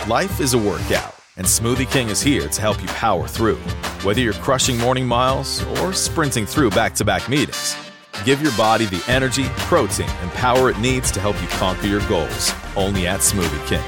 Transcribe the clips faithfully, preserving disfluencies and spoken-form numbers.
Life is a workout, and Smoothie King is here to help you power through. Whether you're crushing morning miles or sprinting through back-to-back meetings, give your body the energy, protein, and power it needs to help you conquer your goals. Only at Smoothie King.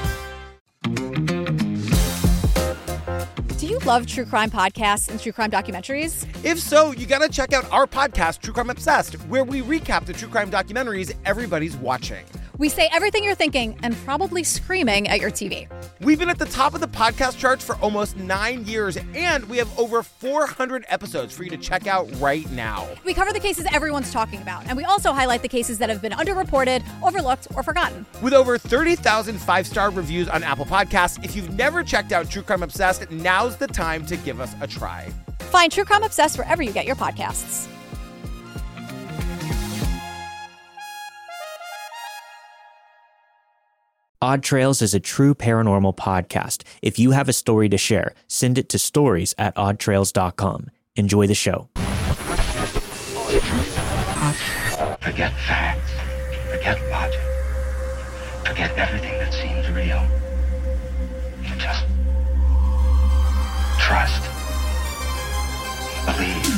Do you love true crime podcasts and true crime documentaries? If so, you gotta check out our podcast, True Crime Obsessed, where we recap the true crime documentaries everybody's watching. We say everything you're thinking and probably screaming at your T V. We've been at the top of the podcast charts for almost nine years, and we have over four hundred episodes for you to check out right now. We cover the cases everyone's talking about, and we also highlight the cases that have been underreported, overlooked, or forgotten. With over thirty thousand five-star reviews on Apple Podcasts, if you've never checked out True Crime Obsessed, now's the time to give us a try. Find True Crime Obsessed wherever you get your podcasts. Odd Trails is a true paranormal podcast. If you have a story to share, send it to stories at odd trails dot com. Enjoy the show. Forget facts. Forget logic. Forget everything that seems real. Just trust. Believe.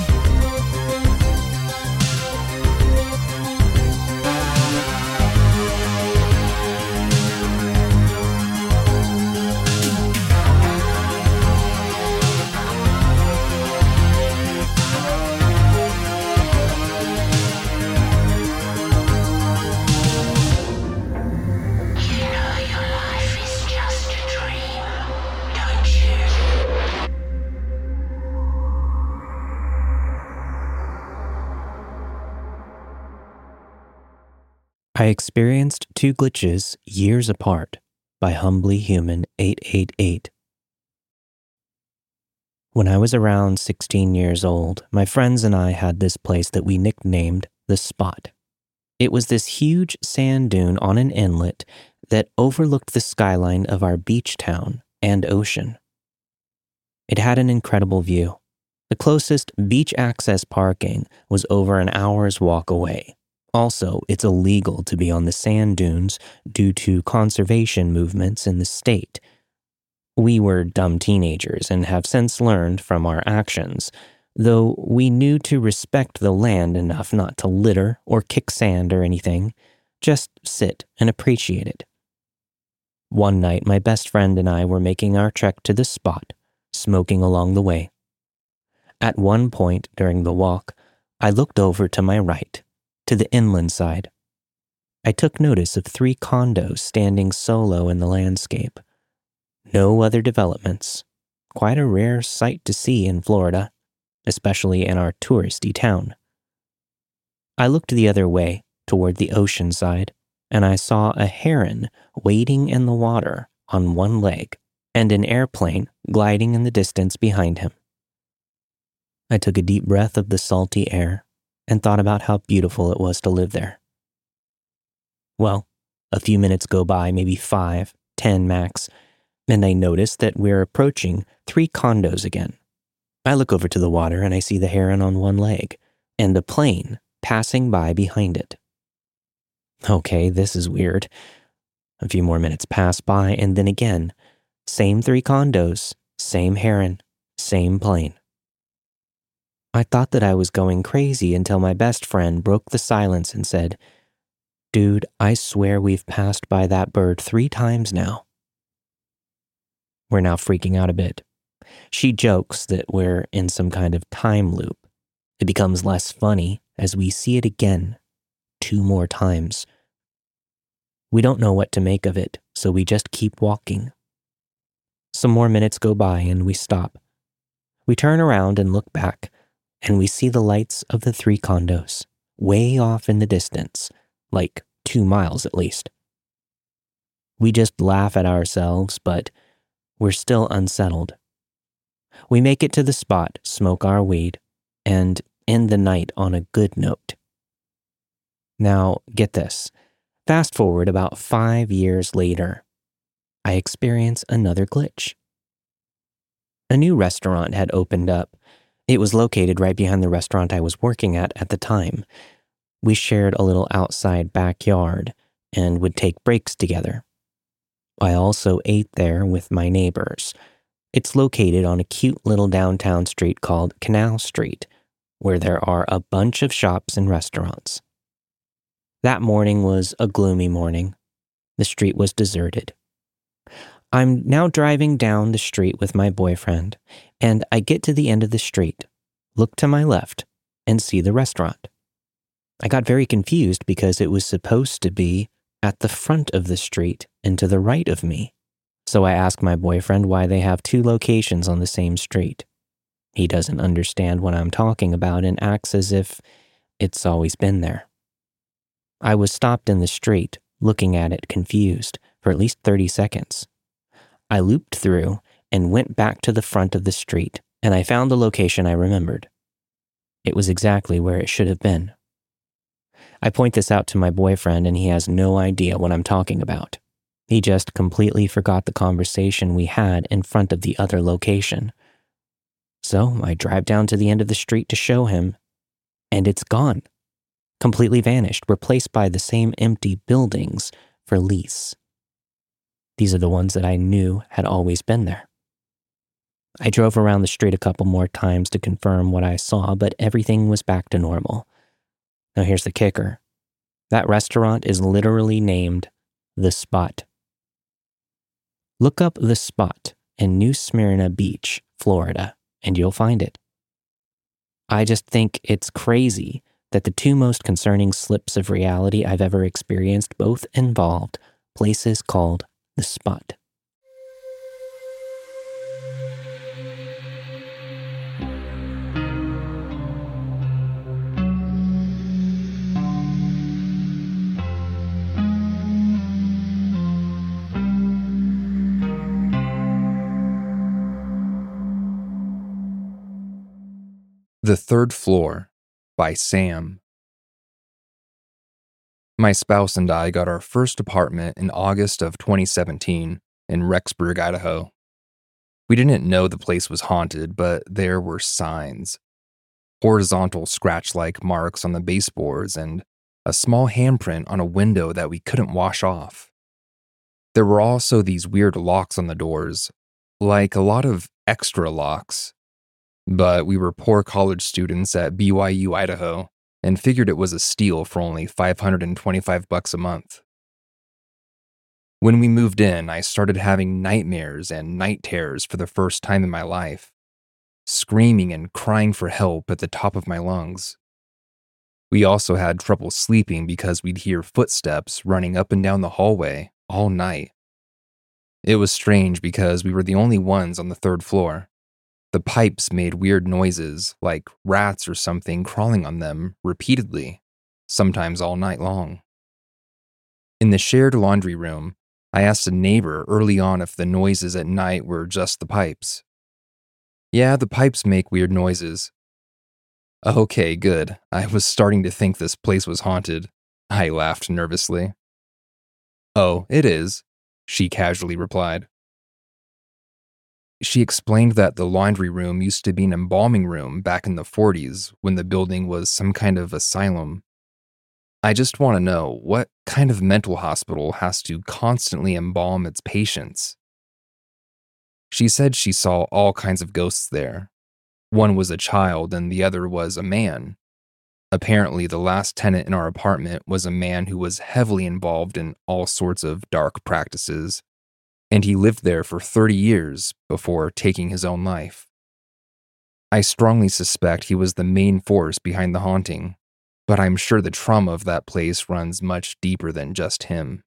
I experienced two glitches years apart by Humbly Human eight eight eight. When I was around sixteen years old, my friends and I had this place that we nicknamed The Spot. It was this huge sand dune on an inlet that overlooked the skyline of our beach town and ocean. It had an incredible view. The closest beach access parking was over an hour's walk away. Also, it's illegal to be on the sand dunes due to conservation movements in the state. We were dumb teenagers and have since learned from our actions, though we knew to respect the land enough not to litter or kick sand or anything, just sit and appreciate it. One night, my best friend and I were making our trek to the spot, smoking along the way. At one point during the walk, I looked over to my right, to the inland side. I took notice of three condos standing solo in the landscape. No other developments. Quite a rare sight to see in Florida, especially in our touristy town. I looked the other way, toward the ocean side, and I saw a heron wading in the water on one leg and an airplane gliding in the distance behind him. I took a deep breath of the salty air and thought about how beautiful it was to live there. Well, a few minutes go by, maybe five, ten max, and I notice that we're approaching three condos again. I look over to the water and I see the heron on one leg and a plane passing by behind it. Okay, this is weird. A few more minutes pass by and then again, same three condos, same heron, same plane. I thought that I was going crazy until my best friend broke the silence and said, "Dude, I swear we've passed by that bird three times now." We're now freaking out a bit. She jokes that we're in some kind of time loop. It becomes less funny as we see it again, two more times. We don't know what to make of it, so we just keep walking. Some more minutes go by and we stop. We turn around and look back, and we see the lights of the three condos, way off in the distance, like two miles at least. We just laugh at ourselves, but we're still unsettled. We make it to the spot, smoke our weed, and end the night on a good note. Now, get this. Fast forward about five years later, I experience another glitch. A new restaurant had opened up. It was located right behind the restaurant I was working at at the time. We shared a little outside backyard and would take breaks together. I also ate there with my neighbors. It's located on a cute little downtown street called Canal Street, where there are a bunch of shops and restaurants. That morning was a gloomy morning. The street was deserted. I'm now driving down the street with my boyfriend, and I get to the end of the street, look to my left, and see the restaurant. I got very confused because it was supposed to be at the front of the street and to the right of me. So I asked my boyfriend why they have two locations on the same street. He doesn't understand what I'm talking about and acts as if it's always been there. I was stopped in the street, looking at it confused, for at least thirty seconds. I looped through and went back to the front of the street, and I found the location I remembered. It was exactly where it should have been. I point this out to my boyfriend, and he has no idea what I'm talking about. He just completely forgot the conversation we had in front of the other location. So I drive down to the end of the street to show him, and it's gone. Completely vanished, replaced by the same empty buildings for lease. These are the ones that I knew had always been there. I drove around the street a couple more times to confirm what I saw, but everything was back to normal. Now here's the kicker. That restaurant is literally named The Spot. Look up The Spot in New Smyrna Beach, Florida, and you'll find it. I just think it's crazy that the two most concerning slips of reality I've ever experienced both involved places called The Spot. The Third Floor by Sam. My spouse and I got our first apartment in August of twenty seventeen in Rexburg, Idaho. We didn't know the place was haunted, but there were signs. Horizontal scratch-like marks on the baseboards and a small handprint on a window that we couldn't wash off. There were also these weird locks on the doors, like a lot of extra locks. But we were poor college students at B Y U, Idaho, and figured it was a steal for only five hundred twenty-five bucks a month. When we moved in, I started having nightmares and night terrors for the first time in my life, screaming and crying for help at the top of my lungs. We also had trouble sleeping because we'd hear footsteps running up and down the hallway all night. It was strange because we were the only ones on the third floor. The pipes made weird noises, like rats or something crawling on them repeatedly, sometimes all night long. In the shared laundry room, I asked a neighbor early on if the noises at night were just the pipes. Yeah, the pipes make weird noises. Okay, good. I was starting to think this place was haunted. I laughed nervously. Oh, it is, she casually replied. She explained that the laundry room used to be an embalming room back in the forties when the building was some kind of asylum. I just want to know, what kind of mental hospital has to constantly embalm its patients? She said she saw all kinds of ghosts there. One was a child and the other was a man. Apparently, the last tenant in our apartment was a man who was heavily involved in all sorts of dark practices, and he lived there for thirty years before taking his own life. I strongly suspect he was the main force behind the haunting, but I'm sure the trauma of that place runs much deeper than just him.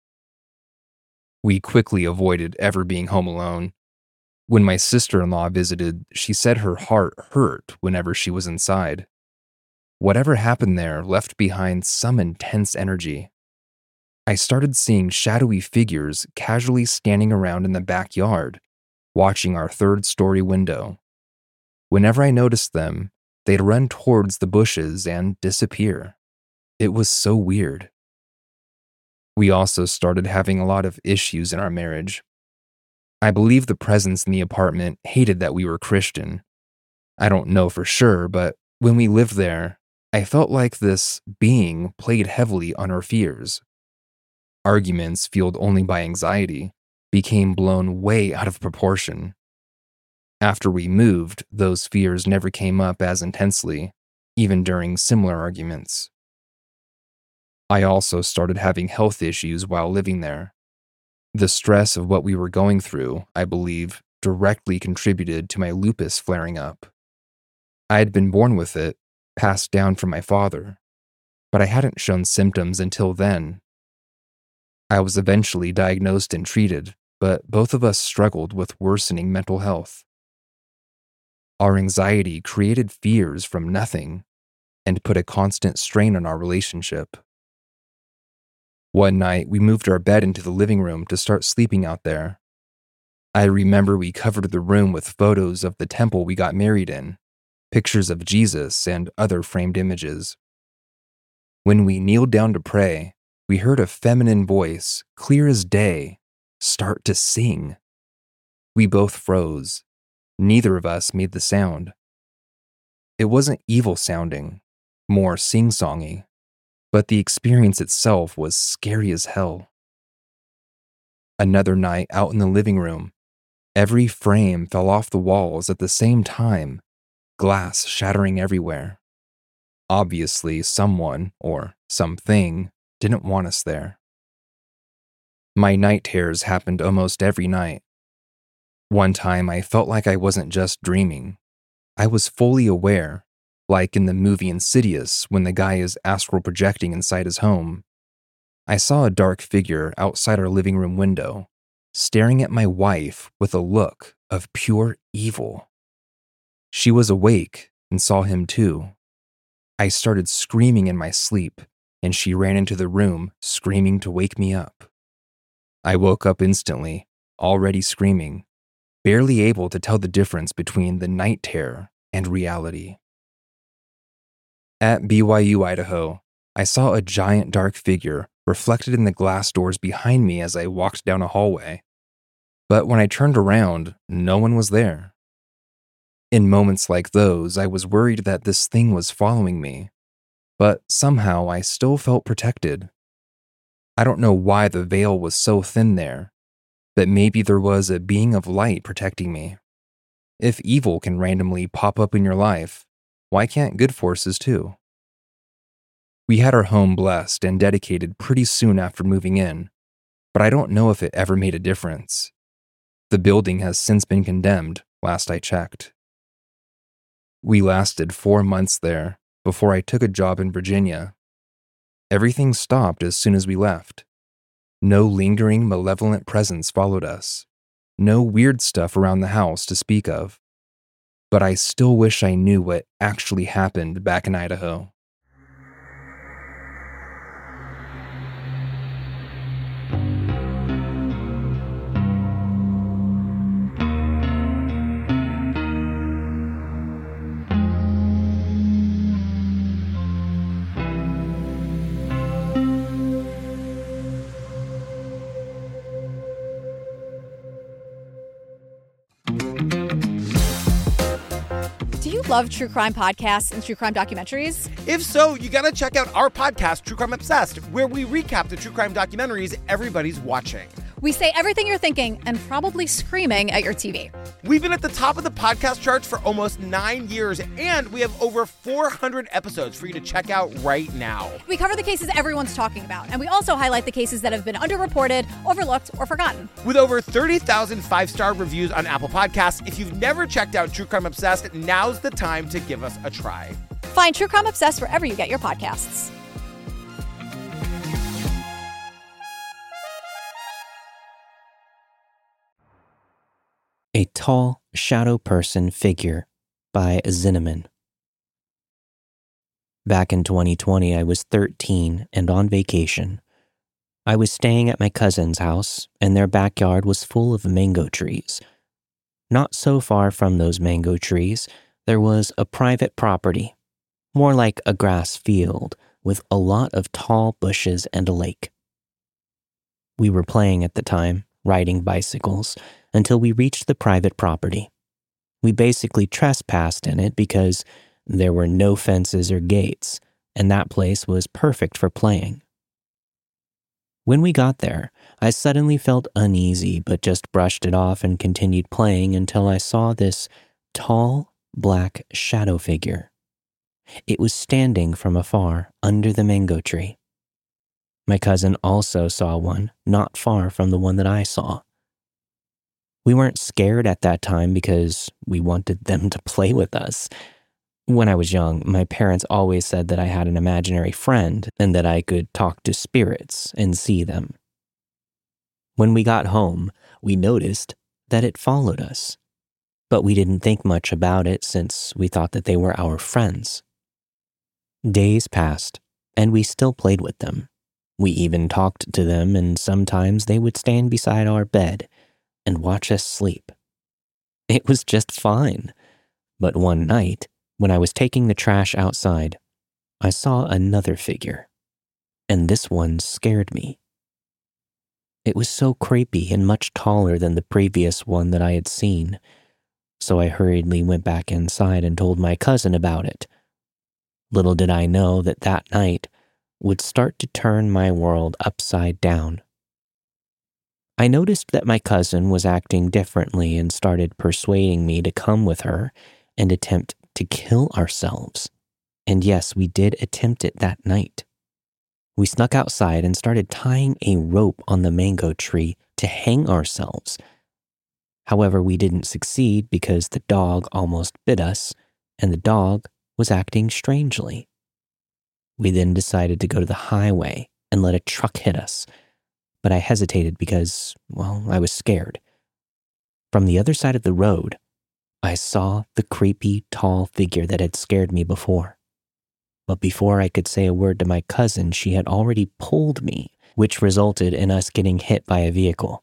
We quickly avoided ever being home alone. When my sister-in-law visited, she said her heart hurt whenever she was inside. Whatever happened there left behind some intense energy. I started seeing shadowy figures casually standing around in the backyard, watching our third-story window. Whenever I noticed them, they'd run towards the bushes and disappear. It was so weird. We also started having a lot of issues in our marriage. I believe the presence in the apartment hated that we were Christian. I don't know for sure, but when we lived there, I felt like this being played heavily on our fears. Arguments fueled only by anxiety became blown way out of proportion. After we moved, those fears never came up as intensely, even during similar arguments. I also started having health issues while living there. The stress of what we were going through, I believe, directly contributed to my lupus flaring up. I had been born with it, passed down from my father, but I hadn't shown symptoms until then. I was eventually diagnosed and treated, but both of us struggled with worsening mental health. Our anxiety created fears from nothing and put a constant strain on our relationship. One night, we moved our bed into the living room to start sleeping out there. I remember we covered the room with photos of the temple we got married in, pictures of Jesus, and other framed images. When we kneeled down to pray, we heard a feminine voice, clear as day, start to sing. We both froze. Neither of us made the sound. It wasn't evil sounding, more sing-songy, but the experience itself was scary as hell. Another night out in the living room, every frame fell off the walls at the same time, glass shattering everywhere. Obviously, someone, or something, didn't want us there. My night terrors happened almost every night. One time I felt like I wasn't just dreaming. I was fully aware, like in the movie Insidious when the guy is astral projecting inside his home. I saw a dark figure outside our living room window, staring at my wife with a look of pure evil. She was awake and saw him too. I started screaming in my sleep, and she ran into the room, screaming to wake me up. I woke up instantly, already screaming, barely able to tell the difference between the night terror and reality. At B Y U, Idaho, I saw a giant dark figure reflected in the glass doors behind me as I walked down a hallway. But when I turned around, no one was there. In moments like those, I was worried that this thing was following me, but somehow I still felt protected. I don't know why the veil was so thin there, but maybe there was a being of light protecting me. If evil can randomly pop up in your life, why can't good forces too? We had our home blessed and dedicated pretty soon after moving in, but I don't know if it ever made a difference. The building has since been condemned, last I checked. We lasted four months there before I took a job in Virginia. Everything stopped as soon as we left. No lingering, malevolent presence followed us. No weird stuff around the house to speak of. But I still wish I knew what actually happened back in Idaho. Do you love true crime podcasts and true crime documentaries? If so, you gotta check out our podcast, True Crime Obsessed, where we recap the true crime documentaries everybody's watching. We say everything you're thinking and probably screaming at your T V. We've been at the top of the podcast charts for almost nine years, and we have over four hundred episodes for you to check out right now. We cover the cases everyone's talking about, and we also highlight the cases that have been underreported, overlooked, or forgotten. With over thirty thousand five-star reviews on Apple Podcasts, if you've never checked out True Crime Obsessed, now's the time to give us a try. Find True Crime Obsessed wherever you get your podcasts. A Tall Shadow Person Figure by Zinnemann. Back in twenty twenty, I was thirteen and on vacation. I was staying at my cousin's house, and their backyard was full of mango trees. Not so far from those mango trees, there was a private property, more like a grass field, with a lot of tall bushes and a lake. We were playing at the time, riding bicycles, until we reached the private property. We basically trespassed in it because there were no fences or gates, and that place was perfect for playing. When we got there, I suddenly felt uneasy but just brushed it off and continued playing until I saw this tall, black shadow figure. It was standing from afar under the mango tree. My cousin also saw one not far from the one that I saw. We weren't scared at that time because we wanted them to play with us. When I was young, my parents always said that I had an imaginary friend and that I could talk to spirits and see them. When we got home, we noticed that it followed us, but we didn't think much about it since we thought that they were our friends. Days passed, and we still played with them. We even talked to them, and sometimes they would stand beside our bed and watch us sleep. It was just fine, but one night, when I was taking the trash outside, I saw another figure, and this one scared me. It was so creepy and much taller than the previous one that I had seen, so I hurriedly went back inside and told my cousin about it. Little did I know that that night would start to turn my world upside down. I noticed that my cousin was acting differently and started persuading me to come with her and attempt to kill ourselves. And yes, we did attempt it that night. We snuck outside and started tying a rope on the mango tree to hang ourselves. However, we didn't succeed because the dog almost bit us, and the dog was acting strangely. We then decided to go to the highway and let a truck hit us, but I hesitated because, well, I was scared. From the other side of the road, I saw the creepy, tall figure that had scared me before. But before I could say a word to my cousin, she had already pulled me, which resulted in us getting hit by a vehicle.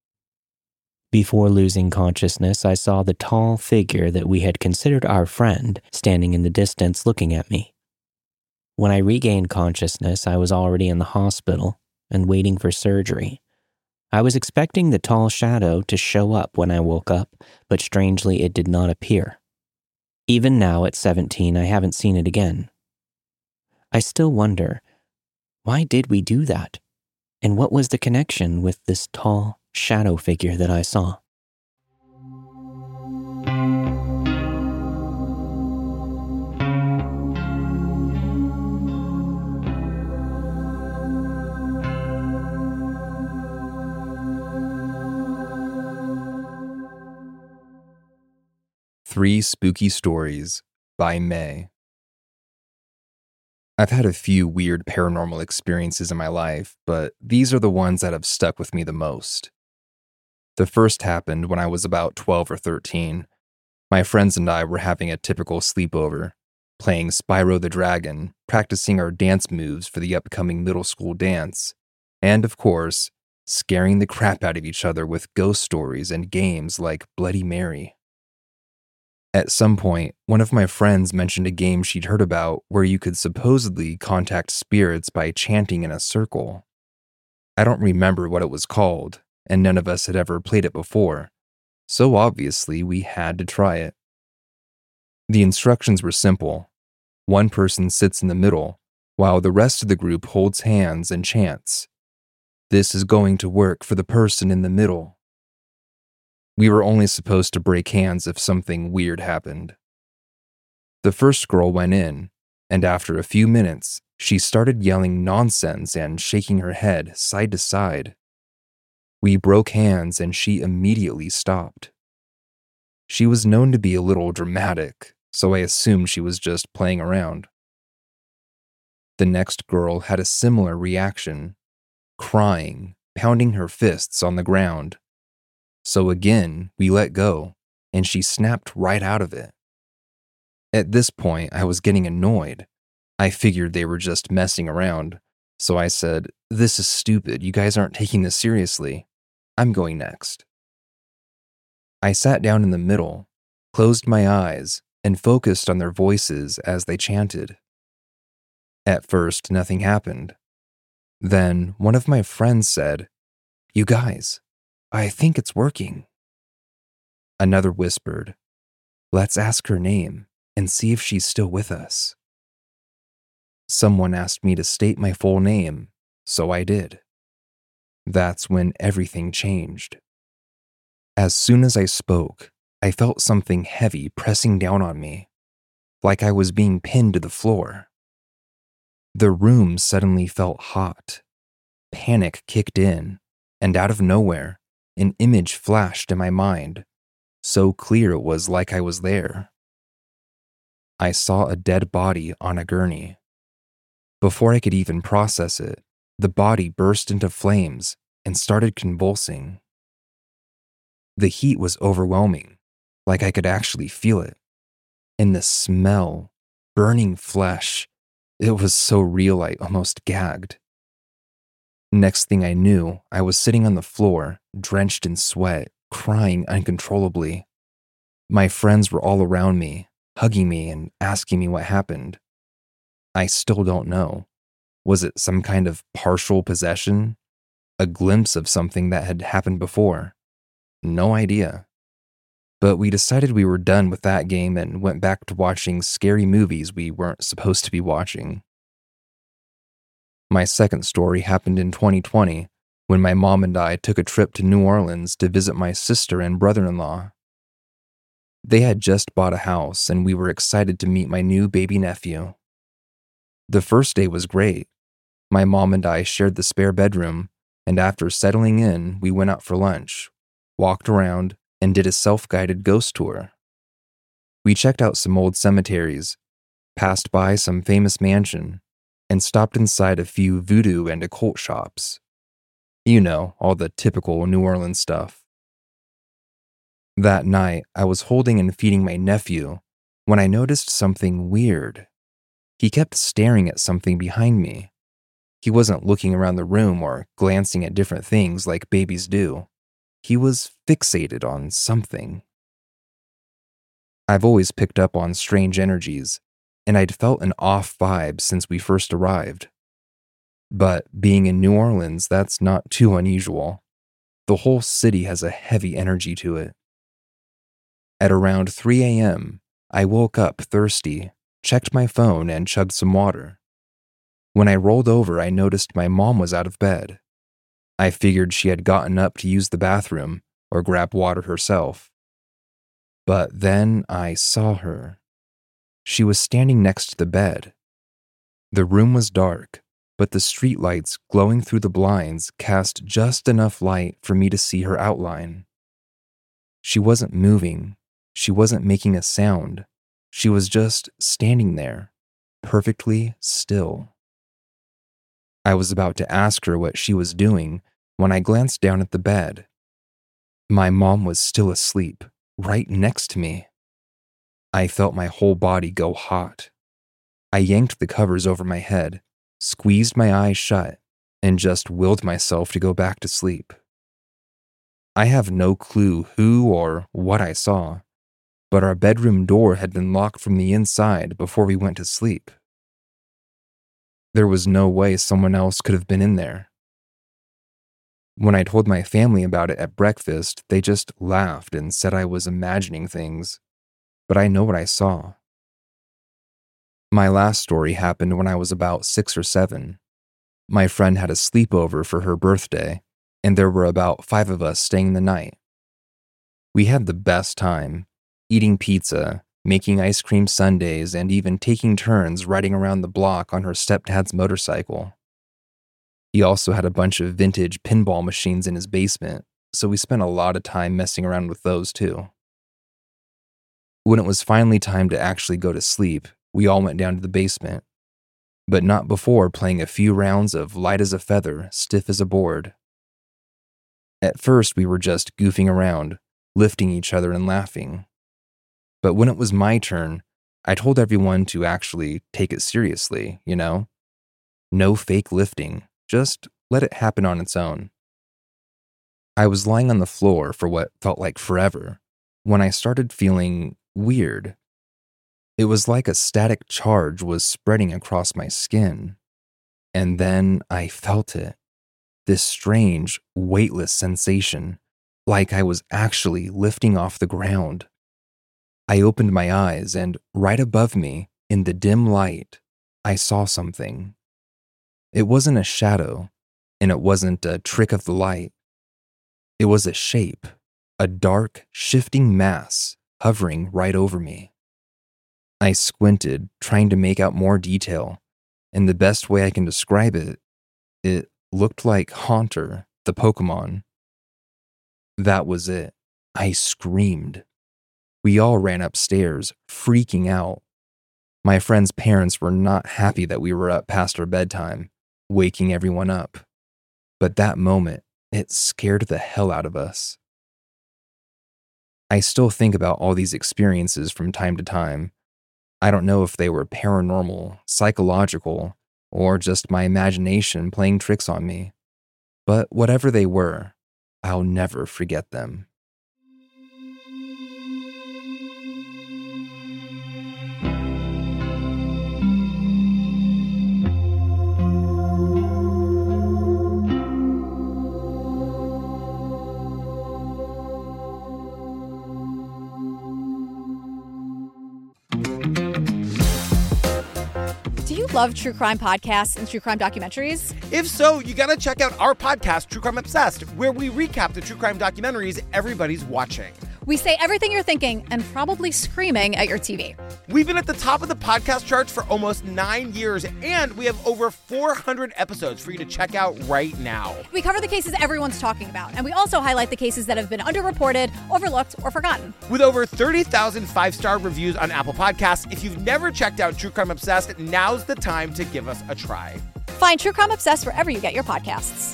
Before losing consciousness, I saw the tall figure that we had considered our friend standing in the distance looking at me. When I regained consciousness, I was already in the hospital and waiting for surgery. I was expecting the tall shadow to show up when I woke up, but strangely it did not appear. Even now at seventeen, I haven't seen it again. I still wonder, why did we do that? And what was the connection with this tall shadow figure that I saw? Three Spooky Stories by May. I've had a few weird paranormal experiences in my life, but these are the ones that have stuck with me the most. The first happened when I was about twelve or thirteen. My friends and I were having a typical sleepover, playing Spyro the Dragon, practicing our dance moves for the upcoming middle school dance, and of course, scaring the crap out of each other with ghost stories and games like Bloody Mary. At some point, one of my friends mentioned a game she'd heard about where you could supposedly contact spirits by chanting in a circle. I don't remember what it was called, and none of us had ever played it before, so obviously we had to try it. The instructions were simple. One person sits in the middle, while the rest of the group holds hands and chants, "This is going to work for the person in the middle." We were only supposed to break hands if something weird happened. The first girl went in, and after a few minutes, she started yelling nonsense and shaking her head side to side. We broke hands and she immediately stopped. She was known to be a little dramatic, so I assumed she was just playing around. The next girl had a similar reaction, crying, pounding her fists on the ground. So again, we let go, and she snapped right out of it. At this point, I was getting annoyed. I figured they were just messing around, so I said, "This is stupid, you guys aren't taking this seriously. I'm going next." I sat down in the middle, closed my eyes, and focused on their voices as they chanted. At first, nothing happened. Then, one of my friends said, "You guys, I think it's working." Another whispered, "Let's ask her name and see if she's still with us." Someone asked me to state my full name, so I did. that's when everything changed. As soon as I spoke, I felt something heavy pressing down on me, like I was being pinned to the floor. The room suddenly felt hot. Panic kicked in, and out of nowhere, an image flashed in my mind, so clear it was like I was there. I saw a dead body on a gurney. Before I could even process it, the body burst into flames and started convulsing. The heat was overwhelming, like I could actually feel it. And the smell, burning flesh, it was so real I almost gagged. Next thing I knew, I was sitting on the floor, drenched in sweat, crying uncontrollably. My friends were all around me, hugging me and asking me what happened. I still don't know. Was it some kind of partial possession? A glimpse of something that had happened before? No idea. But we decided we were done with that game and went back to watching scary movies we weren't supposed to be watching. My second story happened in twenty twenty, when my mom and I took a trip to New Orleans to visit my sister and brother-in-law. They had just bought a house, and we were excited to meet my new baby nephew. The first day was great. My mom and I shared the spare bedroom, and after settling in, we went out for lunch, walked around, and did a self-guided ghost tour. We checked out some old cemeteries, passed by some famous mansion, and stopped inside a few voodoo and occult shops. You know, all the typical New Orleans stuff. That night, I was holding and feeding my nephew when I noticed something weird. He kept staring at something behind me. He wasn't looking around the room or glancing at different things like babies do. He was fixated on something. I've always picked up on strange energies, and I'd felt an off vibe since we first arrived. But being in New Orleans, that's not too unusual. The whole city has a heavy energy to it. At around three a.m., I woke up thirsty, checked my phone, and chugged some water. When I rolled over, I noticed my mom was out of bed. I figured she had gotten up to use the bathroom or grab water herself. But then I saw her. She was standing next to the bed. The room was dark, but the streetlights glowing through the blinds cast just enough light for me to see her outline. She wasn't moving. She wasn't making a sound. She was just standing there, perfectly still. I was about to ask her what she was doing when I glanced down at the bed. My mom was still asleep, right next to me. I felt my whole body go hot. I yanked the covers over my head, squeezed my eyes shut, and just willed myself to go back to sleep. I have no clue who or what I saw, but our bedroom door had been locked from the inside before we went to sleep. There was no way someone else could have been in there. When I told my family about it at breakfast, they just laughed and said I was imagining things, but I know what I saw. My last story happened when I was about six or seven. My friend had a sleepover for her birthday, and there were about five of us staying the night. We had the best time, eating pizza, making ice cream sundaes, and even taking turns riding around the block on her stepdad's motorcycle. He also had a bunch of vintage pinball machines in his basement, so we spent a lot of time messing around with those too. When it was finally time to actually go to sleep, we all went down to the basement, but not before playing a few rounds of light as a feather, stiff as a board. At first, we were just goofing around, lifting each other and laughing. But when it was my turn, I told everyone to actually take it seriously, you know? No fake lifting, just let it happen on its own. I was lying on the floor for what felt like forever when I started feeling weird. It was like a static charge was spreading across my skin. And then I felt it. This strange, weightless sensation, like I was actually lifting off the ground. I opened my eyes, and right above me, in the dim light, I saw something. It wasn't a shadow. And it wasn't a trick of the light. It was a shape, a dark, shifting mass hovering right over me. I squinted, trying to make out more detail, and the best way I can describe it, it looked like Haunter, the Pokemon. That was it. I screamed. We all ran upstairs, freaking out. My friend's parents were not happy that we were up past our bedtime, waking everyone up. But that moment, it scared the hell out of us. I still think about all these experiences from time to time. I don't know if they were paranormal, psychological, or just my imagination playing tricks on me. But whatever they were, I'll never forget them. Do you love true crime podcasts and true crime documentaries? If so, you gotta check out our podcast, True Crime Obsessed, where we recap the true crime documentaries everybody's watching. We say everything you're thinking and probably screaming at your T V. We've been at the top of the podcast charts for almost nine years, and we have over four hundred episodes for you to check out right now. We cover the cases everyone's talking about, and we also highlight the cases that have been underreported, overlooked, or forgotten. With over thirty thousand five-star reviews on Apple Podcasts, if you've never checked out True Crime Obsessed, now's the time to give us a try. Find True Crime Obsessed wherever you get your podcasts.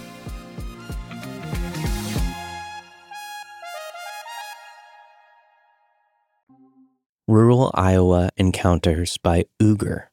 Rural Iowa Encounters by Uger.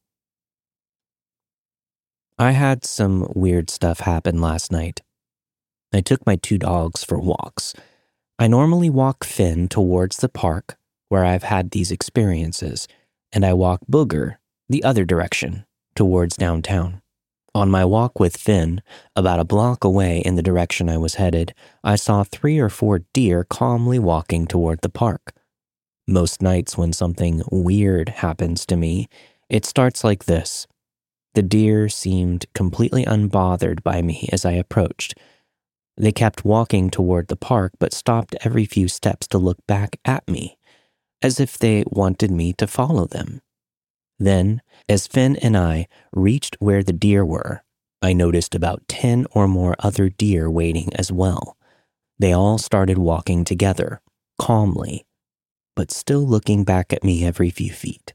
I had some weird stuff happen last night. I took my two dogs for walks. I normally walk Finn towards the park where I've had these experiences, and I walk Booger the other direction, towards downtown. On my walk with Finn, about a block away in the direction I was headed, I saw three or four deer calmly walking toward the park. Most nights when something weird happens to me, it starts like this. The deer seemed completely unbothered by me as I approached. They kept walking toward the park but stopped every few steps to look back at me, as if they wanted me to follow them. Then, as Finn and I reached where the deer were, I noticed about ten or more other deer waiting as well. They all started walking together, calmly, but still looking back at me every few feet.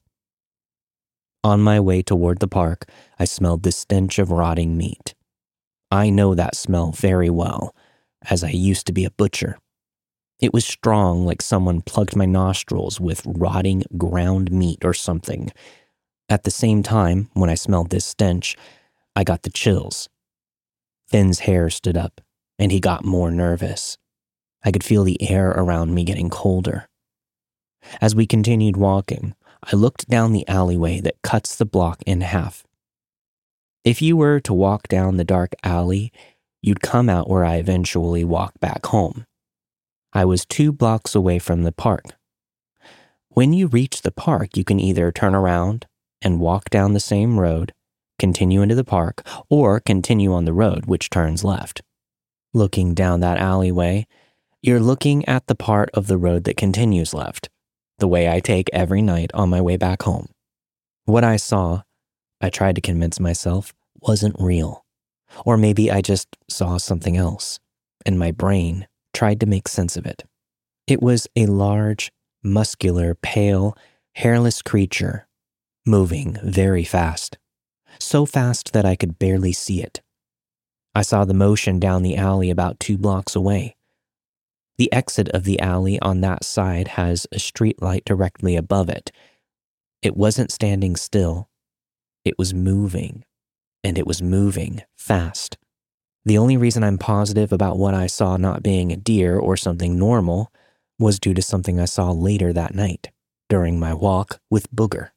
On my way toward the park, I smelled the stench of rotting meat. I know that smell very well, as I used to be a butcher. It was strong, like someone plugged my nostrils with rotting ground meat or something. At the same time, when I smelled this stench, I got the chills. Finn's hair stood up, and he got more nervous. I could feel the air around me getting colder. As we continued walking, I looked down the alleyway that cuts the block in half. If you were to walk down the dark alley, you'd come out where I eventually walked back home. I was two blocks away from the park. When you reach the park, you can either turn around and walk down the same road, continue into the park, or continue on the road, which turns left. Looking down that alleyway, you're looking at the part of the road that continues left, the way I take every night on my way back home. What I saw, I tried to convince myself, wasn't real. Or maybe I just saw something else, and my brain tried to make sense of it. It was a large, muscular, pale, hairless creature, moving very fast. So fast that I could barely see it. I saw the motion down the alley about two blocks away. The exit of the alley on that side has a street light directly above it. It wasn't standing still. It was moving, and it was moving fast. The only reason I'm positive about what I saw not being a deer or something normal was due to something I saw later that night, during my walk with Booger.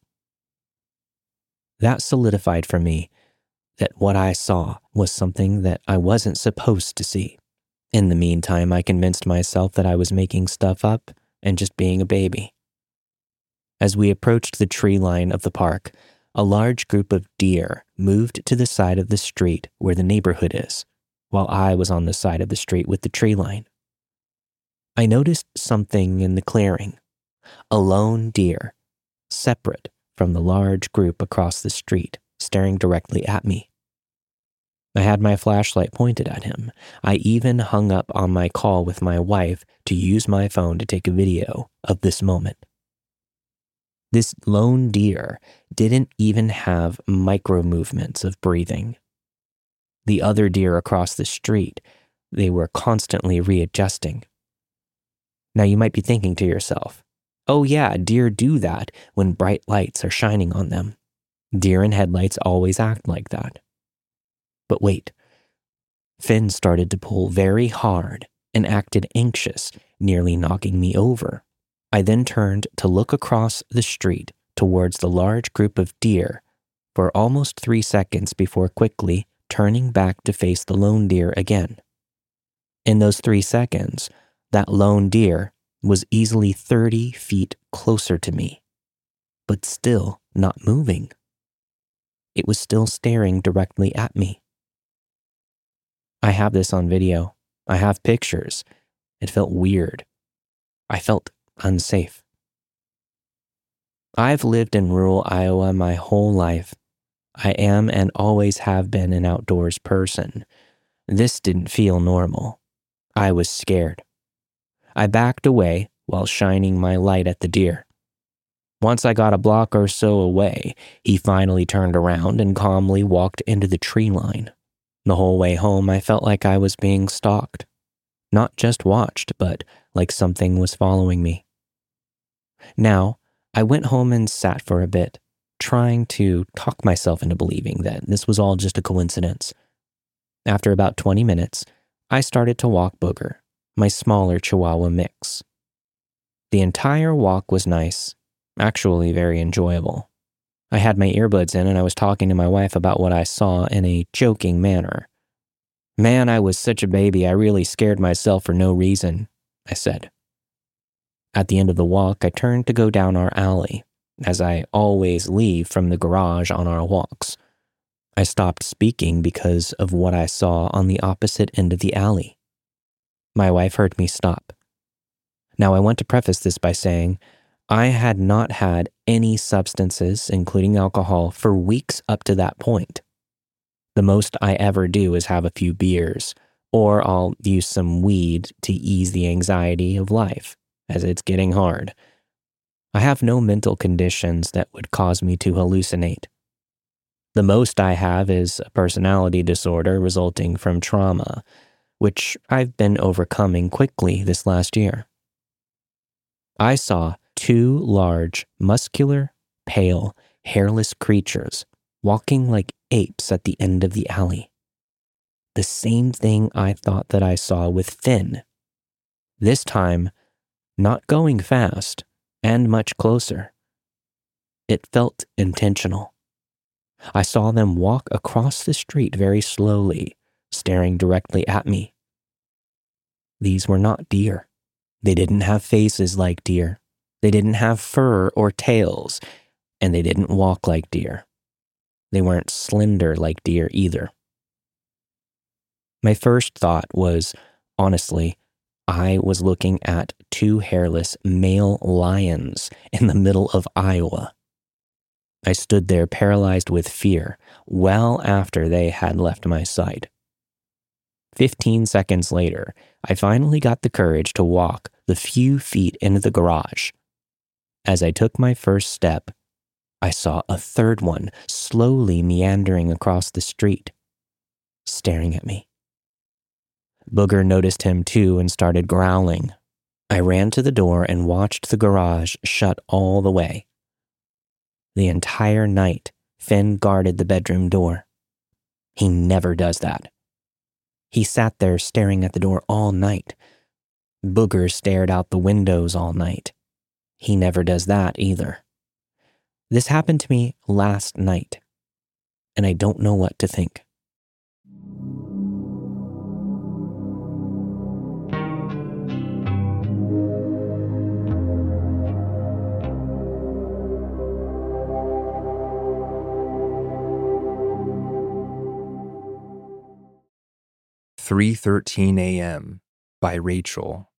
That solidified for me that what I saw was something that I wasn't supposed to see. In the meantime, I convinced myself that I was making stuff up and just being a baby. As we approached the tree line of the park, a large group of deer moved to the side of the street where the neighborhood is. while I was on the side of the street with the tree line. I noticed something in the clearing, a lone deer, separate from the large group across the street, staring directly at me. I had my flashlight pointed at him. I even hung up on my call with my wife to use my phone to take a video of this moment. This lone deer didn't even have micro movements of breathing. The other deer across the street, they were constantly readjusting. Now you might be thinking to yourself, oh yeah, deer do that when bright lights are shining on them. Deer in headlights always act like that. But wait, Finn started to pull very hard and acted anxious, nearly knocking me over. I then turned to look across the street towards the large group of deer for almost three seconds before quickly turning back to face the lone deer again. In those three seconds, that lone deer was easily thirty feet closer to me, but still not moving. It was still staring directly at me. I have this on video. I have pictures. It felt weird. I felt unsafe. I've lived in rural Iowa my whole life. I am and always have been an outdoors person. This didn't feel normal. I was scared. I backed away while shining my light at the deer. Once I got a block or so away, he finally turned around and calmly walked into the tree line. The whole way home, I felt like I was being stalked. Not just watched, but like something was following me. Now, I went home and sat for a bit, trying to talk myself into believing that this was all just a coincidence. After about twenty minutes, I started to walk Booger, my smaller Chihuahua mix. The entire walk was nice, actually very enjoyable. I had my earbuds in and I was talking to my wife about what I saw in a joking manner. Man, I was such a baby, I really scared myself for no reason, I said. At the end of the walk, I turned to go down our alley, as I always leave from the garage on our walks. I stopped speaking because of what I saw on the opposite end of the alley. My wife heard me stop. Now, I want to preface this by saying I had not had any substances, including alcohol, for weeks up to that point. The most I ever do is have a few beers, or I'll use some weed to ease the anxiety of life, as it's getting hard. I have no mental conditions that would cause me to hallucinate. The most I have is a personality disorder resulting from trauma, which I've been overcoming quickly this last year. I saw two large, muscular, pale, hairless creatures walking like apes at the end of the alley. The same thing I thought that I saw with Finn. This time, not going fast and much closer. It felt intentional. I saw them walk across the street very slowly, staring directly at me. These were not deer. They didn't have faces like deer. They didn't have fur or tails, and they didn't walk like deer. They weren't slender like deer either. My first thought was, honestly, I was looking at two hairless male lions in the middle of Iowa. I stood there paralyzed with fear well after they had left my sight. Fifteen seconds later, I finally got the courage to walk the few feet into the garage. As I took my first step, I saw a third one slowly meandering across the street, staring at me. Booger noticed him too and started growling. I ran to the door and watched the garage shut all the way. The entire night, Finn guarded the bedroom door. He never does that. He sat there staring at the door all night. Booger stared out the windows all night. He never does that either. This happened to me last night, and I don't know what to think. three thirteen a.m. by Rachel.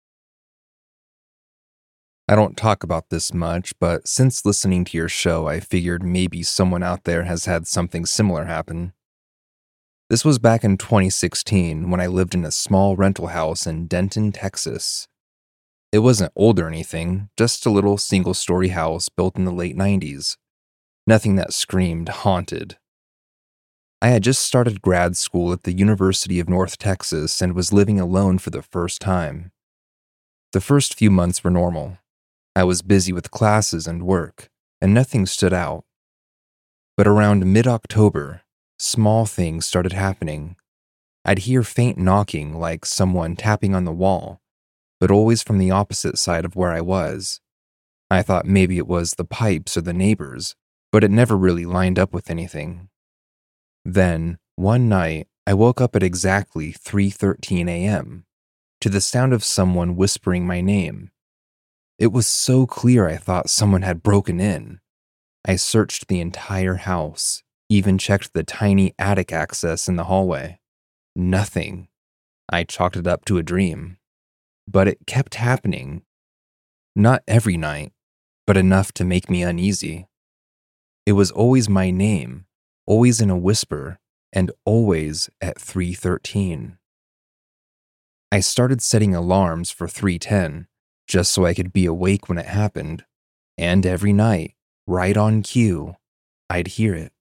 I don't talk about this much, but since listening to your show, I figured maybe someone out there has had something similar happen. This was back in twenty sixteen when I lived in a small rental house in Denton, Texas. It wasn't old or anything, just a little single-story house built in the late nineties. Nothing that screamed haunted. I had just started grad school at the University of North Texas and was living alone for the first time. The first few months were normal. I was busy with classes and work, and nothing stood out. But around mid-October, small things started happening. I'd hear faint knocking like someone tapping on the wall, but always from the opposite side of where I was. I thought maybe it was the pipes or the neighbors, but it never really lined up with anything. Then, one night, I woke up at exactly three thirteen a.m. to the sound of someone whispering my name. It was so clear I thought someone had broken in. I searched the entire house, even checked the tiny attic access in the hallway. Nothing. I chalked it up to a dream. But it kept happening. Not every night, but enough to make me uneasy. It was always my name, always in a whisper, and always at three thirteen. I started setting alarms for three ten, just so I could be awake when it happened, and every night, right on cue, I'd hear it.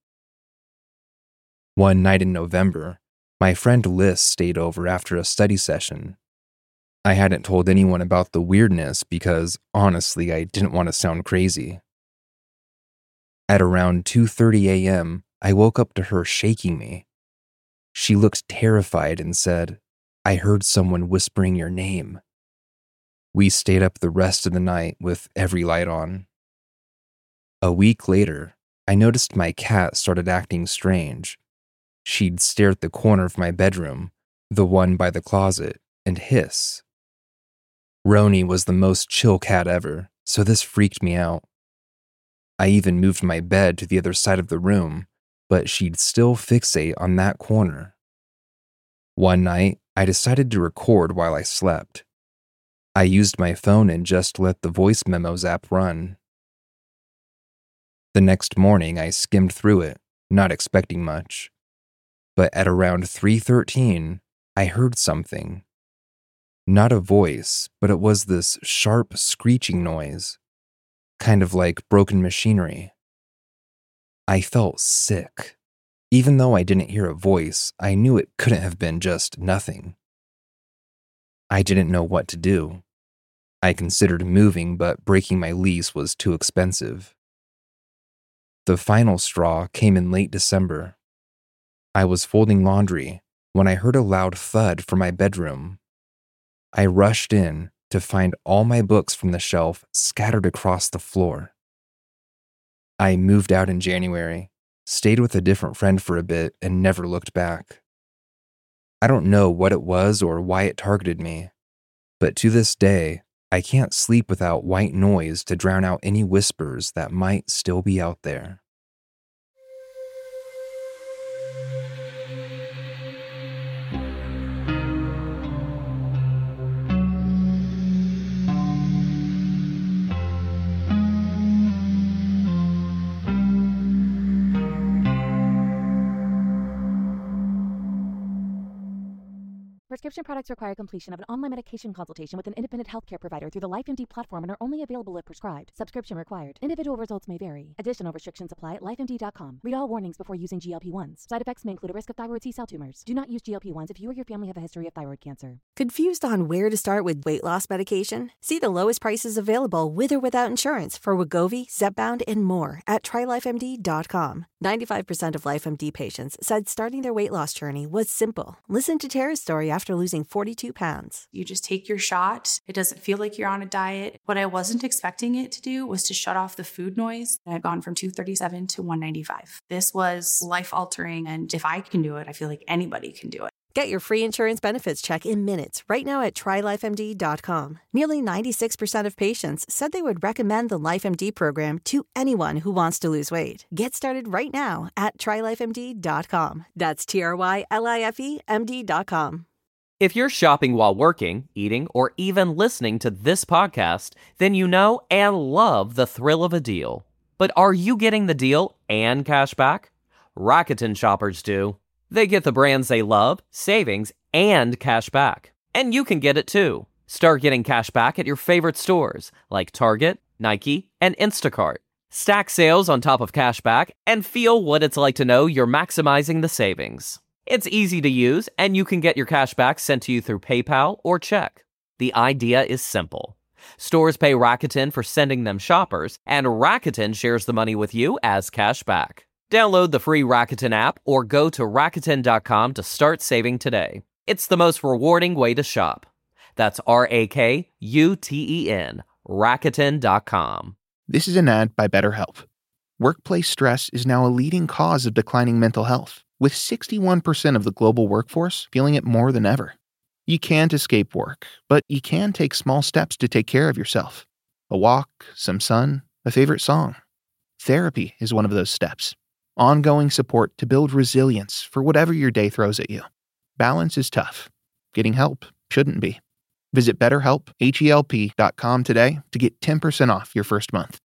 One night in November, my friend Liz stayed over after a study session. I hadn't told anyone about the weirdness because, honestly, I didn't want to sound crazy. At around two thirty a.m., I woke up to her shaking me. She looked terrified and said, "I heard someone whispering your name." We stayed up the rest of the night with every light on. A week later, I noticed my cat started acting strange. She'd stare at the corner of my bedroom, the one by the closet, and hiss. Roni was the most chill cat ever, so this freaked me out. I even moved my bed to the other side of the room, but she'd still fixate on that corner. One night, I decided to record while I slept. I used my phone and just let the voice memos app run. The next morning, I skimmed through it, not expecting much. But at around three thirteen, I heard something. Not a voice, but it was this sharp screeching noise, kind of like broken machinery. I felt sick. Even though I didn't hear a voice, I knew it couldn't have been just nothing. I didn't know what to do. I considered moving, but breaking my lease was too expensive. The final straw came in late December. I was folding laundry when I heard a loud thud from my bedroom. I rushed in to find all my books from the shelf scattered across the floor. I moved out in January, stayed with a different friend for a bit, and never looked back. I don't know what it was or why it targeted me, but to this day, I can't sleep without white noise to drown out any whispers that might still be out there. Prescription products require completion of an online medication consultation with an independent healthcare provider through the LifeMD platform and are only available if prescribed. Subscription required. Individual results may vary. Additional restrictions apply at life M D dot com. Read all warnings before using G L P one s. Side effects may include a risk of thyroid C-cell tumors. Do not use G L P one s if you or your family have a history of thyroid cancer. Confused on where to start with weight loss medication? See the lowest prices available with or without insurance for Wegovy, Zepbound, and more at try life M D dot com. ninety-five percent of LifeMD patients said starting their weight loss journey was simple. Listen to Tara's story after losing forty-two pounds. You just take your shot. It doesn't feel like you're on a diet. What I wasn't expecting it to do was to shut off the food noise. I've gone from two thirty-seven to one ninety-five. This was life-altering, and if I can do it, I feel like anybody can do it. Get your free insurance benefits check in minutes right now at try life M D dot com. Nearly ninety-six percent of patients said they would recommend the LifeMD program to anyone who wants to lose weight. Get started right now at try life M D dot com. That's T R Y L I F E M D dot com. If you're shopping while working, eating, or even listening to this podcast, then you know and love the thrill of a deal. But are you getting the deal and cash back? Rakuten shoppers do. They get the brands they love, savings, and cash back. And you can get it too. Start getting cash back at your favorite stores like Target, Nike, and Instacart. Stack sales on top of cash back and feel what it's like to know you're maximizing the savings. It's easy to use, and you can get your cash back sent to you through PayPal or check. The idea is simple. Stores pay Rakuten for sending them shoppers, and Rakuten shares the money with you as cash back. Download the free Rakuten app or go to Rakuten dot com to start saving today. It's the most rewarding way to shop. That's R A K U T E N, Rakuten dot com. This is an ad by BetterHelp. Workplace stress is now a leading cause of declining mental health, with sixty-one percent of the global workforce feeling it more than ever. You can't escape work, but you can take small steps to take care of yourself. A walk, some sun, a favorite song. Therapy is one of those steps. Ongoing support to build resilience for whatever your day throws at you. Balance is tough. Getting help shouldn't be. Visit BetterHelp, H E L P dot com today to get ten percent off your first month.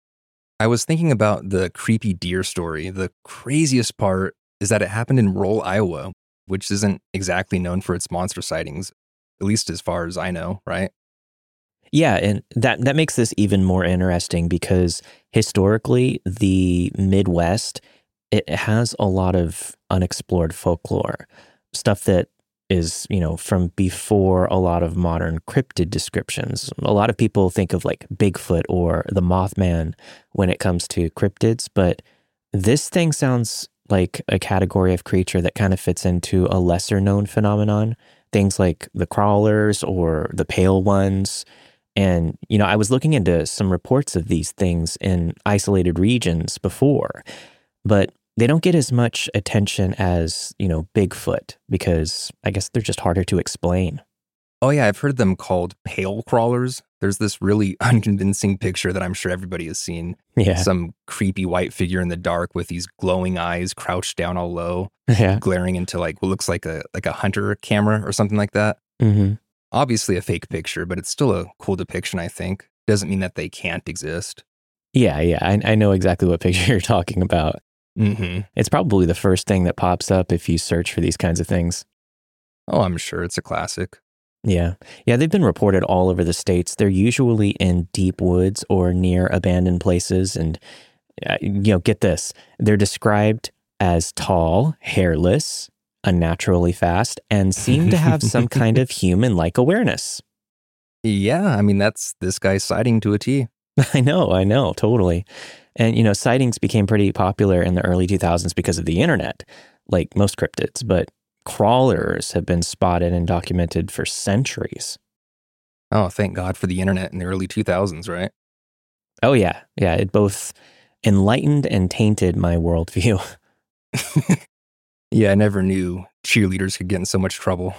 I was thinking about the creepy deer story. The craziest part is that it happened in rural Iowa, which isn't exactly known for its monster sightings, at least as far as I know, right? Yeah, and that, that makes this even more interesting because historically, the Midwest, it has a lot of unexplored folklore, stuff that is, you know, from before a lot of modern cryptid descriptions. A lot of people think of like Bigfoot or the Mothman when it comes to cryptids, but this thing sounds like a category of creature that kind of fits into a lesser known phenomenon, things like the crawlers or the pale ones. And, you know, I was looking into some reports of these things in isolated regions before, but they don't get as much attention as, you know, Bigfoot because I guess they're just harder to explain. Oh yeah, I've heard them called pale crawlers. There's this really unconvincing picture that I'm sure everybody has seen. Yeah. Some creepy white figure in the dark with these glowing eyes crouched down all low, Yeah. glaring into like what looks like a like a hunter camera or something like that. Mm-hmm. Obviously a fake picture, but it's still a cool depiction, I think. Doesn't mean that they can't exist. Yeah, yeah, I, I know exactly what picture you're talking about. Mm-hmm. It's probably the first thing that pops up if you search for these kinds of things. Oh, I'm sure it's a classic. Yeah. Yeah, they've been reported all over the states. They're usually in deep woods or near abandoned places. And, uh, you know, get this. They're described as tall, hairless, unnaturally fast, and seem to have some kind of human-like awareness. Yeah, I mean, that's this guy's sighting to a T. I know, I know, totally. And, you know, sightings became pretty popular in the early two thousands because of the internet, like most cryptids, but crawlers have been spotted and documented for centuries. Oh, thank God for the internet in the early two thousands, right? Oh, yeah. Yeah, it both enlightened and tainted my worldview. Yeah, I never knew cheerleaders could get in so much trouble.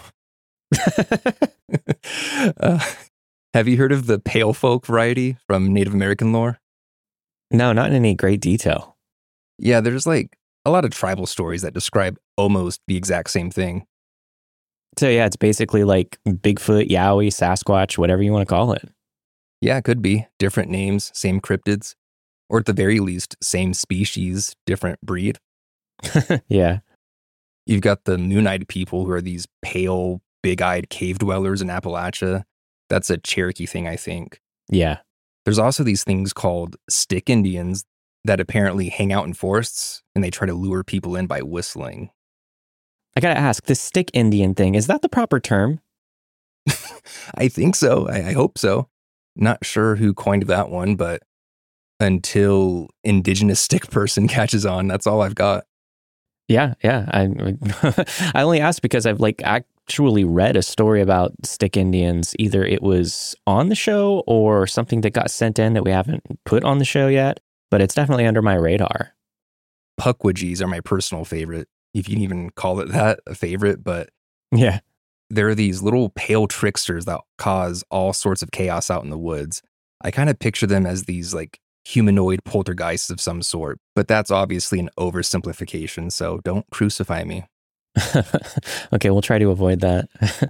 uh, have you heard of the pale folk variety from Native American lore? No, not in any great detail. Yeah, there's like a lot of tribal stories that describe almost the exact same thing. So yeah, it's basically like Bigfoot, Yowie, Sasquatch, whatever you want to call it. Yeah, it could be. Different names, same cryptids. Or at the very least, same species, different breed. Yeah. You've got the Moon-eyed people who are these pale, big-eyed cave dwellers in Appalachia. That's a Cherokee thing, I think. Yeah. There's also these things called stick Indians that apparently hang out in forests and they try to lure people in by whistling. I gotta ask, this stick Indian thing, is that the proper term? I think so. I, I hope so. Not sure who coined that one, but until indigenous stick person catches on, that's all I've got. Yeah, yeah. I I only asked because I've like actually read a story about stick Indians. Either it was on the show or something that got sent in that we haven't put on the show yet, but it's definitely under my radar. Pukwudgies are my personal favorite, if you can even call it that, a favorite, but yeah, there are these little pale tricksters that cause all sorts of chaos out in the woods. I kind of picture them as these like humanoid poltergeists of some sort, but that's obviously an oversimplification, so don't crucify me. Okay, we'll try to avoid that.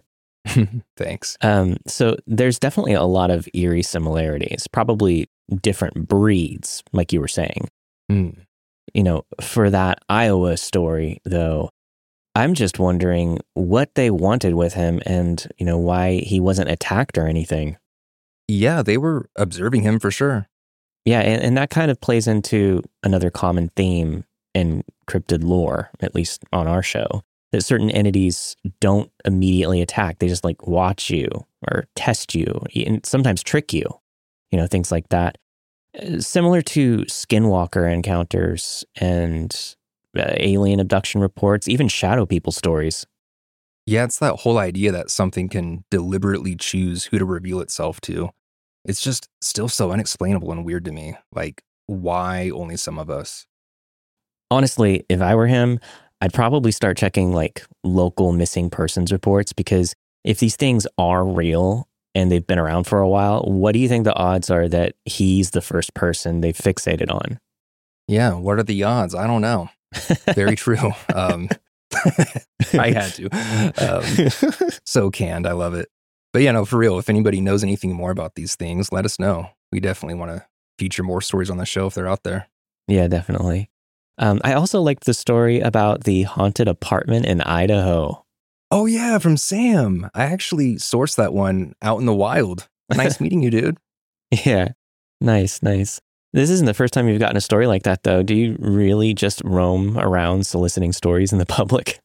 Thanks. Um, so there's definitely a lot of eerie similarities, probably different breeds, like you were saying. Mm. You know, for that Iowa story, though, I'm just wondering what they wanted with him and, you know, why he wasn't attacked or anything. Yeah, they were observing him for sure. Yeah, and, and that kind of plays into another common theme in cryptid lore, at least on our show, that certain entities don't immediately attack. They just like watch you or test you and sometimes trick you, you know, things like that. Similar to skinwalker encounters and uh, alien abduction reports, even shadow people stories. Yeah, it's that whole idea that something can deliberately choose who to reveal itself to. It's just still so unexplainable and weird to me. Like, why only some of us? Honestly, if I were him, I'd probably start checking like local missing persons reports, because if these things are real and they've been around for a while, what do you think the odds are that he's the first person they've fixated on? Yeah, what are the odds? I don't know. Very true. Um, I had to. Um, so canned. I love it. But yeah, no, for real, if anybody knows anything more about these things, let us know. We definitely want to feature more stories on the show if they're out there. Yeah, definitely. Um, I also liked the story about the haunted apartment in Idaho. Oh yeah, from Sam. I actually sourced that one out in the wild. Nice meeting you, dude. Yeah, nice, nice. This isn't the first time you've gotten a story like that, though. Do you really just roam around soliciting stories in the public?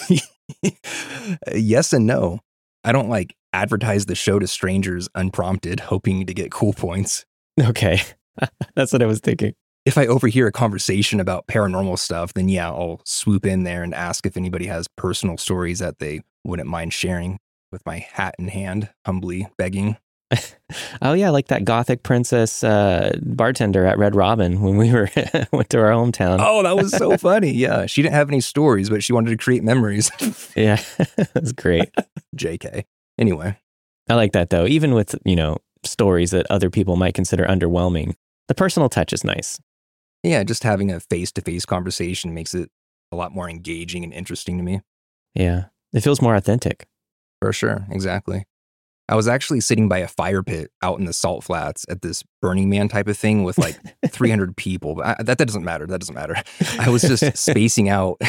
Yes and no. I don't like advertise the show to strangers unprompted, hoping to get cool points. Okay, that's what I was thinking. If I overhear a conversation about paranormal stuff, then yeah, I'll swoop in there and ask if anybody has personal stories that they wouldn't mind sharing, with my hat in hand, humbly begging. Oh yeah, like that gothic princess uh, bartender at Red Robin when we were went to our hometown. Oh, that was so funny. Yeah, she didn't have any stories, but she wanted to create memories. Yeah, that's great. J K. Anyway. I like that though. Even with, you know, stories that other people might consider underwhelming, the personal touch is nice. Yeah, just having a face-to-face conversation makes it a lot more engaging and interesting to me. Yeah, it feels more authentic. For sure, exactly. I was actually sitting by a fire pit out in the Salt Flats at this Burning Man type of thing with like three hundred people. But I, that, that doesn't matter. That doesn't matter. I was just spacing out.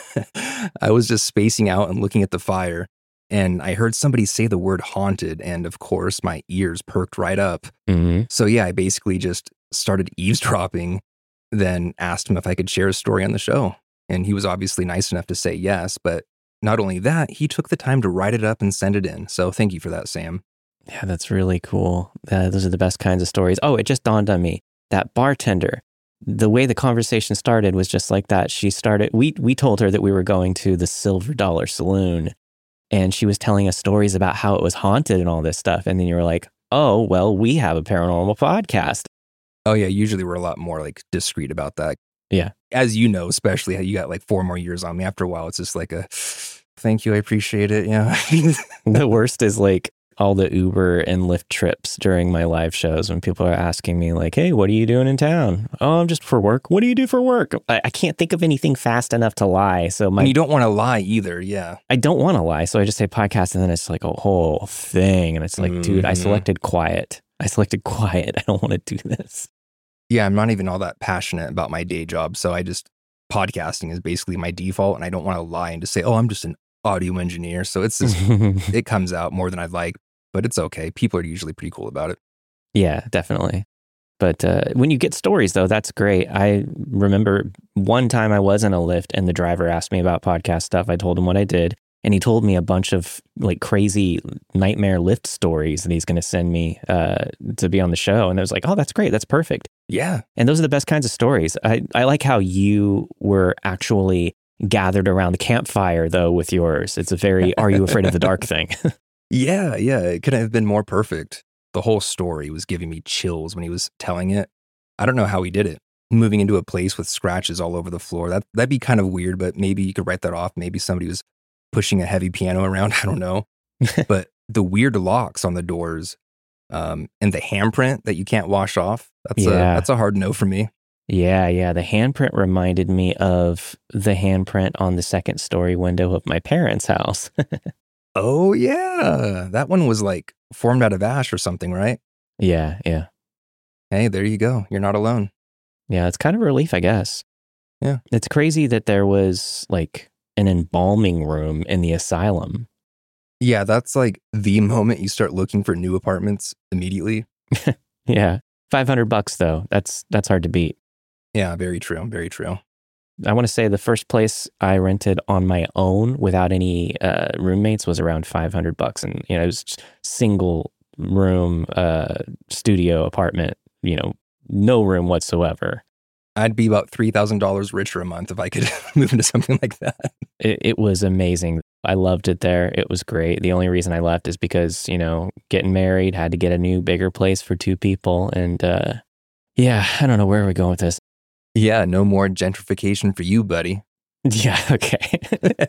I was just spacing out and looking at the fire. And I heard somebody say the word haunted. And of course, my ears perked right up. Mm-hmm. So yeah, I basically just started eavesdropping, then asked him if I could share a story on the show. And he was obviously nice enough to say yes. But not only that, he took the time to write it up and send it in. So thank you for that, Sam. Yeah, that's really cool. Uh, those are the best kinds of stories. Oh, it just dawned on me. That bartender, the way the conversation started was just like that. She started, we we told her that we were going to the Silver Dollar Saloon, and she was telling us stories about how it was haunted and all this stuff. And then you were like, oh, well, we have a paranormal podcast. Oh yeah, usually we're a lot more like discreet about that. Yeah. As you know, especially how you got like four more years on me. After a while, it's just like a, thank you, I appreciate it. Yeah. The worst is like all the Uber and Lyft trips during my live shows when people are asking me like, hey, what are you doing in town? Oh, I'm just for work. What do you do for work? I, I can't think of anything fast enough to lie. So my, and you don't want to lie either. Yeah. I don't want to lie. So I just say podcast, and then it's like a whole thing. And it's like, mm-hmm. dude, I selected quiet. I selected quiet. I don't want to do this. Yeah, I'm not even all that passionate about my day job. So I just, podcasting is basically my default. And I don't want to lie and just say, oh, I'm just an audio engineer. So it's just, it comes out more than I'd like, but it's okay. People are usually pretty cool about it. Yeah, definitely. But uh, when you get stories, though, that's great. I remember one time I was in a Lyft and the driver asked me about podcast stuff. I told him what I did. And he told me a bunch of like crazy nightmare Lyft stories that he's going to send me uh, to be on the show. And I was like, oh, that's great. That's perfect. Yeah. And those are the best kinds of stories. I, I like how you were actually gathered around the campfire, though, with yours. It's a very, are you afraid of the dark thing? Yeah, yeah. It couldn't have been more perfect. The whole story was giving me chills when he was telling it. I don't know how he did it. Moving into a place with scratches all over the floor. That, that'd be kind of weird, but maybe you could write that off. Maybe somebody was pushing a heavy piano around. I don't know. But the weird locks on the doors um, and the handprint that you can't wash off. That's, yeah. a, that's a hard no for me. Yeah, yeah. The handprint reminded me of the handprint on the second story window of my parents' house. Oh, yeah. That one was like formed out of ash or something, right? Yeah, yeah. Hey, there you go. You're not alone. Yeah, it's kind of a relief, I guess. Yeah. It's crazy that there was like an embalming room in the asylum. Yeah, that's like the moment you start looking for new apartments immediately. Yeah. five hundred bucks though. That's that's hard to beat. Yeah, very true. Very true. I want to say the first place I rented on my own without any uh, roommates was around five hundred bucks. And, you know, it was just single room uh, studio apartment, you know, no room whatsoever. I'd be about three thousand dollars richer a month if I could move into something like that. It, it was amazing. I loved it there. It was great. The only reason I left is because, you know, getting married, had to get a new, bigger place for two people. And uh, yeah, I don't know where we're going with this. Yeah, no more gentrification for you, buddy. Yeah, okay.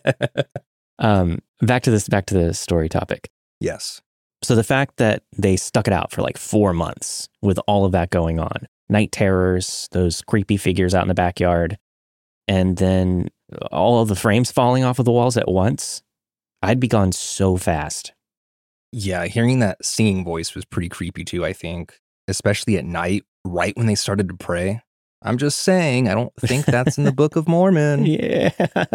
um, back to this, back to the story topic. Yes. So the fact that they stuck it out for like four months with all of that going on, night terrors, those creepy figures out in the backyard, and then all of the frames falling off of the walls at once, I'd be gone so fast. Yeah, hearing that singing voice was pretty creepy too, I think, especially at night, right when they started to pray. I'm just saying, I don't think that's in the Book of Mormon. Yeah.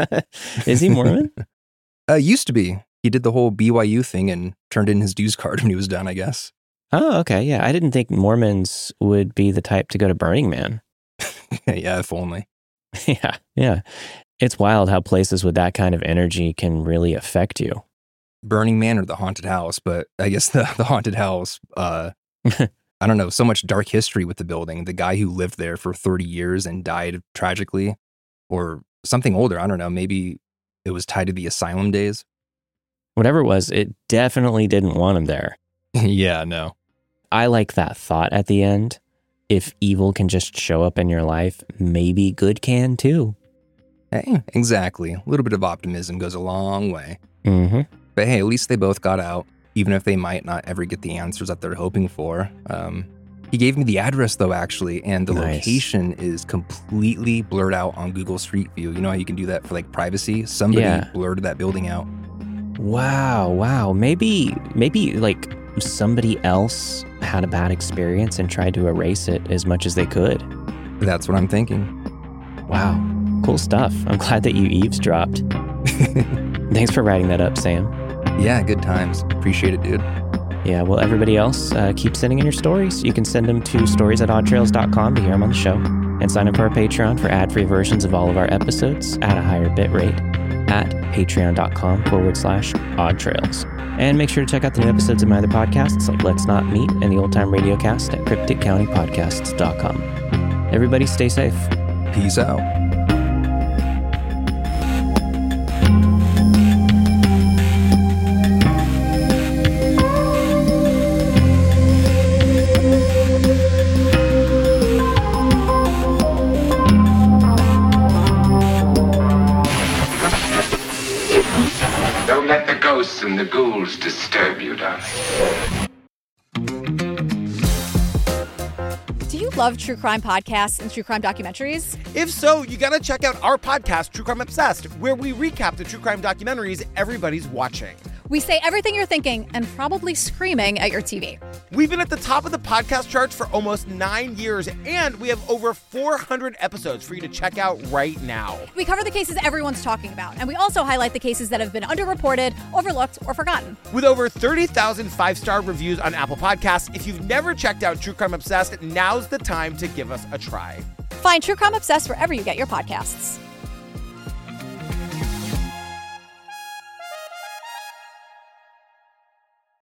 Is he Mormon? uh, used to be. He did the whole B Y U thing and turned in his dues card when he was done, I guess. Oh, okay. Yeah, I didn't think Mormons would be the type to go to Burning Man. Yeah, if only. Yeah, yeah. It's wild how places with that kind of energy can really affect you. Burning Man or the haunted house, but I guess the, the haunted house, uh, I don't know, so much dark history with the building. The guy who lived there for thirty years and died tragically, or something older, I don't know, maybe it was tied to the asylum days. Whatever it was, it definitely didn't want him there. Yeah, no. I like that thought at the end. If evil can just show up in your life, maybe good can too. Hey, exactly. A little bit of optimism goes a long way. Mm-hmm. But hey, at least they both got out, even if they might not ever get the answers that they're hoping for. Um, he gave me the address, though, actually, and the Nice. location is completely blurred out on Google Street View. You know how you can do that for, like, privacy? Somebody Yeah. blurred that building out. Wow, wow. Maybe, maybe like somebody else had a bad experience and tried to erase it as much as they could. That's what I'm thinking. Wow, cool stuff. I'm glad that you eavesdropped. Thanks for writing that up, Sam. Yeah, good times. Appreciate it, dude. Yeah, well, everybody else, uh, keep sending in your stories. You can send them to stories at odd trails dot com to hear them on the show. And sign up for our Patreon for ad-free versions of all of our episodes at a higher bit rate at patreon.com forward slash odd trails. And make sure to check out the new episodes of my other podcasts like Let's Not Meet and the Old Time Radio Cast at cryptic county podcasts dot com. Everybody stay safe. Peace out. Don't let the ghosts and the ghouls disturb you, darling. Do you love true crime podcasts and true crime documentaries? If so, you gotta check out our podcast, True Crime Obsessed, where we recap the true crime documentaries everybody's watching. We say everything you're thinking and probably screaming at your T V. We've been at the top of the podcast charts for almost nine years, and we have over four hundred episodes for you to check out right now. We cover the cases everyone's talking about, and we also highlight the cases that have been underreported, overlooked, or forgotten. With over thirty thousand five-star reviews on Apple Podcasts, if you've never checked out True Crime Obsessed, now's the time to give us a try. Find True Crime Obsessed wherever you get your podcasts.